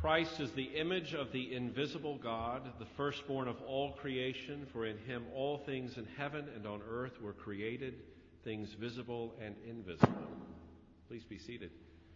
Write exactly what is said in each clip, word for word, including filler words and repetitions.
Christ is the image of the invisible God, the firstborn of all creation, for in him all things in heaven and on earth were created, things visible and invisible. Please be seated.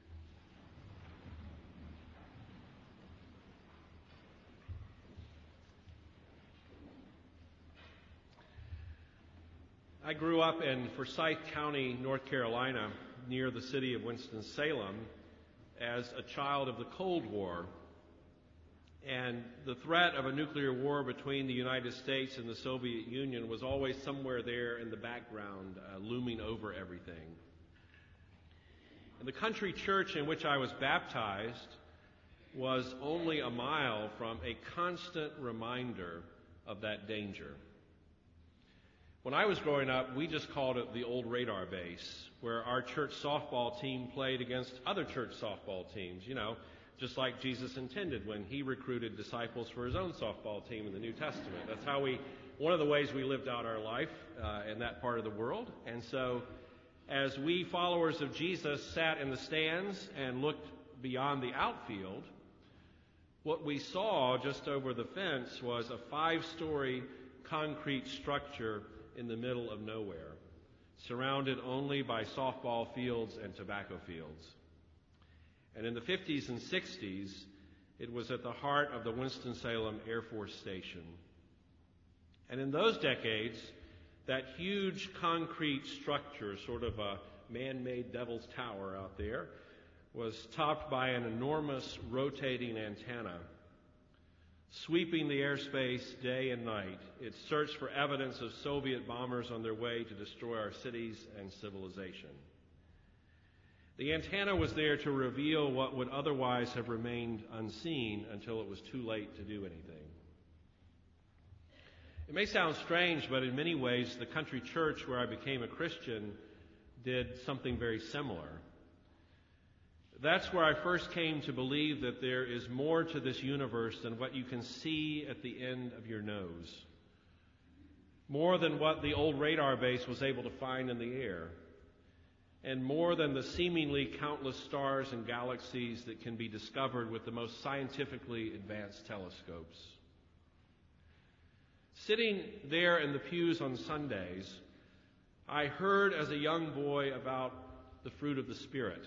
I grew up in Forsyth County, North Carolina, near the city of Winston-Salem, as a child of the Cold War. And the threat of a nuclear war between the United States and the Soviet Union was always somewhere there in the background, uh, looming over everything. And the country church in which I was baptized was only a mile from a constant reminder of that danger. When I was growing up, we just called it the old radar base, where our church softball team played against other church softball teams, you know, just like Jesus intended when he recruited disciples for his own softball team in the New Testament. That's how we, one of the ways we lived out our life uh, in that part of the world. And so as we followers of Jesus sat in the stands and looked beyond the outfield, what we saw just over the fence was a five-story concrete structure in the middle of nowhere, surrounded only by softball fields and tobacco fields. And in the fifties and sixties, it was at the heart of the Winston-Salem Air Force Station. And in those decades, that huge concrete structure, sort of a man-made Devil's Tower out there, was topped by an enormous rotating antenna. Sweeping the airspace day and night, it searched for evidence of Soviet bombers on their way to destroy our cities and civilization. The antenna was there to reveal what would otherwise have remained unseen until it was too late to do anything. It may sound strange, but in many ways, the country church where I became a Christian did something very similar. That's where I first came to believe that there is more to this universe than what you can see at the end of your nose. More than what the old radar base was able to find in the air. And more than the seemingly countless stars and galaxies that can be discovered with the most scientifically advanced telescopes. Sitting there in the pews on Sundays, I heard as a young boy about the fruit of the Spirit.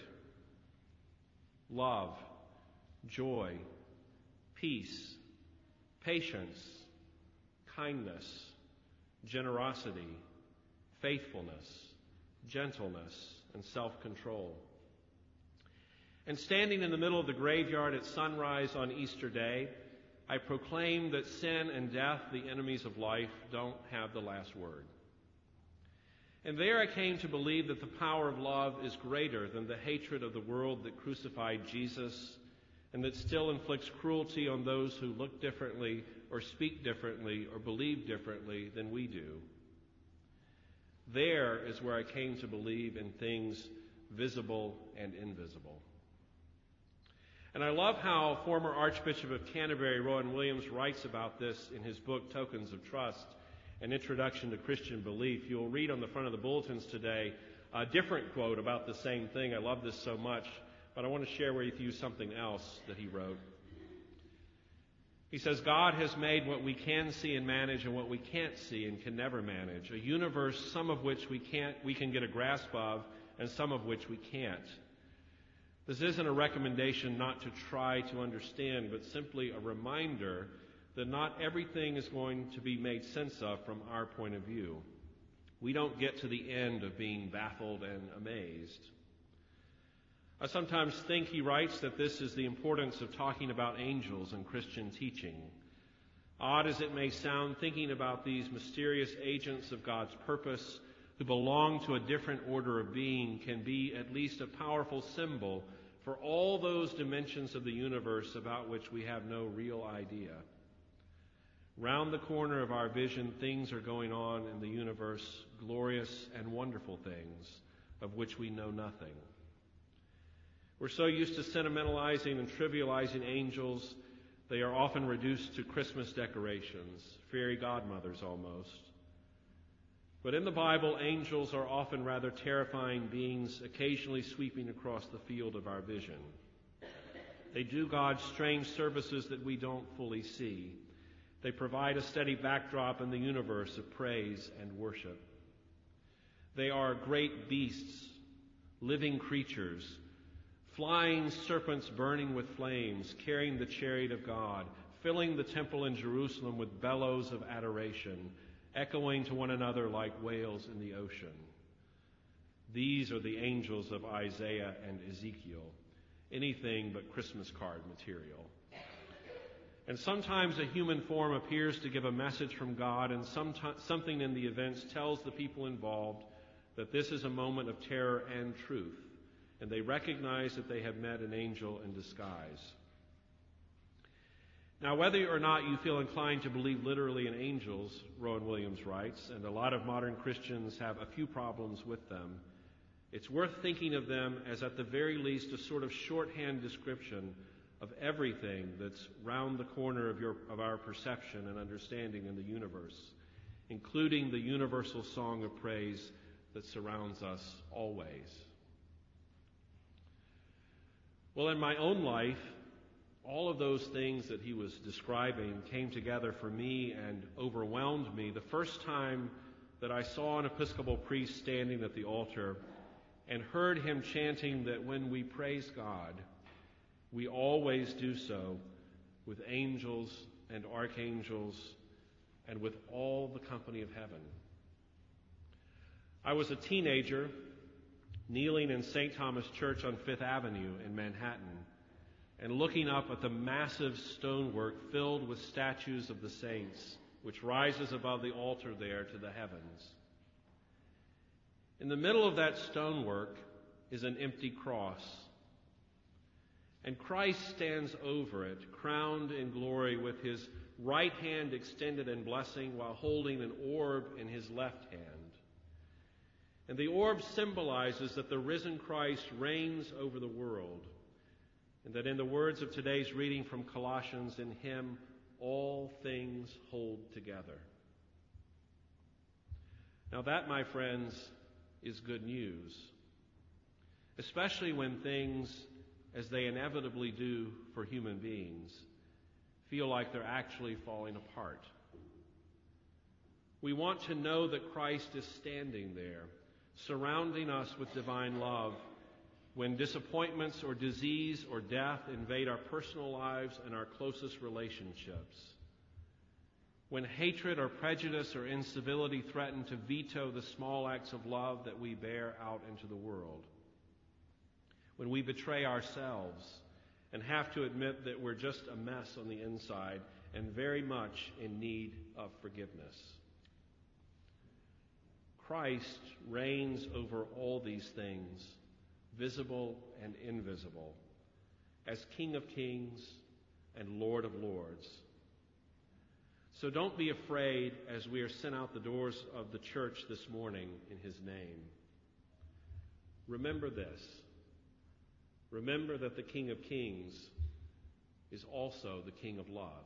Love, joy, peace, patience, kindness, generosity, faithfulness, gentleness, and self-control. And standing in the middle of the graveyard at sunrise on Easter Day, I proclaimed that sin and death, the enemies of life, don't have the last word. And there I came to believe that the power of love is greater than the hatred of the world that crucified Jesus and that still inflicts cruelty on those who look differently or speak differently or believe differently than we do. There is where I came to believe in things visible and invisible. And I love how former Archbishop of Canterbury, Rowan Williams, writes about this in his book, Tokens of Trust, An Introduction to Christian Belief. You'll read on the front of the bulletins today a different quote about the same thing. I love this so much, but I want to share with you something else that he wrote. He says, God has made what we can see and manage and what we can't see and can never manage, a universe some of which we can't, we can get a grasp of and some of which we can't. This isn't a recommendation not to try to understand, but simply a reminder that not everything is going to be made sense of from our point of view. We don't get to the end of being baffled and amazed. I sometimes think, he writes, that this is the importance of talking about angels in Christian teaching. Odd as it may sound, thinking about these mysterious agents of God's purpose who belong to a different order of being can be at least a powerful symbol for all those dimensions of the universe about which we have no real idea. Round the corner of our vision, things are going on in the universe, glorious and wonderful things of which we know nothing. We're so used to sentimentalizing and trivializing angels, they are often reduced to Christmas decorations, fairy godmothers almost. But in the Bible, angels are often rather terrifying beings, occasionally sweeping across the field of our vision. They do God's strange services that we don't fully see. They provide a steady backdrop in the universe of praise and worship. They are great beasts, living creatures, flying serpents burning with flames, carrying the chariot of God, filling the temple in Jerusalem with bellows of adoration, echoing to one another like whales in the ocean. These are the angels of Isaiah and Ezekiel, anything but Christmas card material. And sometimes a human form appears to give a message from God, and something in the events tells the people involved that this is a moment of terror and truth, and they recognize that they have met an angel in disguise. Now, whether or not you feel inclined to believe literally in angels, Rowan Williams writes, and a lot of modern Christians have a few problems with them, it's worth thinking of them as at the very least a sort of shorthand description of everything that's round the corner of, your, of our perception and understanding in the universe, including the universal song of praise that surrounds us always. Well, in my own life, all of those things that he was describing came together for me and overwhelmed me the first time that I saw an Episcopal priest standing at the altar and heard him chanting that when we praise God, we always do so with angels and archangels and with all the company of heaven. I was a teenager kneeling in Saint Thomas Church on Fifth Avenue in Manhattan and looking up at the massive stonework filled with statues of the saints, which rises above the altar there to the heavens. In the middle of that stonework is an empty cross, and Christ stands over it, crowned in glory, with his right hand extended in blessing while holding an orb in his left hand. And the orb symbolizes that the risen Christ reigns over the world, and that in the words of today's reading from Colossians, in him all things hold together. Now that, my friends, is good news, especially when things, as they inevitably do for human beings, feel like they're actually falling apart. We want to know that Christ is standing there, surrounding us with divine love, when disappointments or disease or death invade our personal lives and our closest relationships, when hatred or prejudice or incivility threaten to veto the small acts of love that we bear out into the world, when we betray ourselves and have to admit that we're just a mess on the inside and very much in need of forgiveness. Christ reigns over all these things, visible and invisible, as King of Kings and Lord of Lords. So don't be afraid as we are sent out the doors of the church this morning in his name. Remember this. Remember that the King of Kings is also the King of love,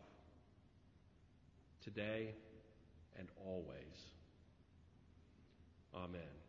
today and always. Amen.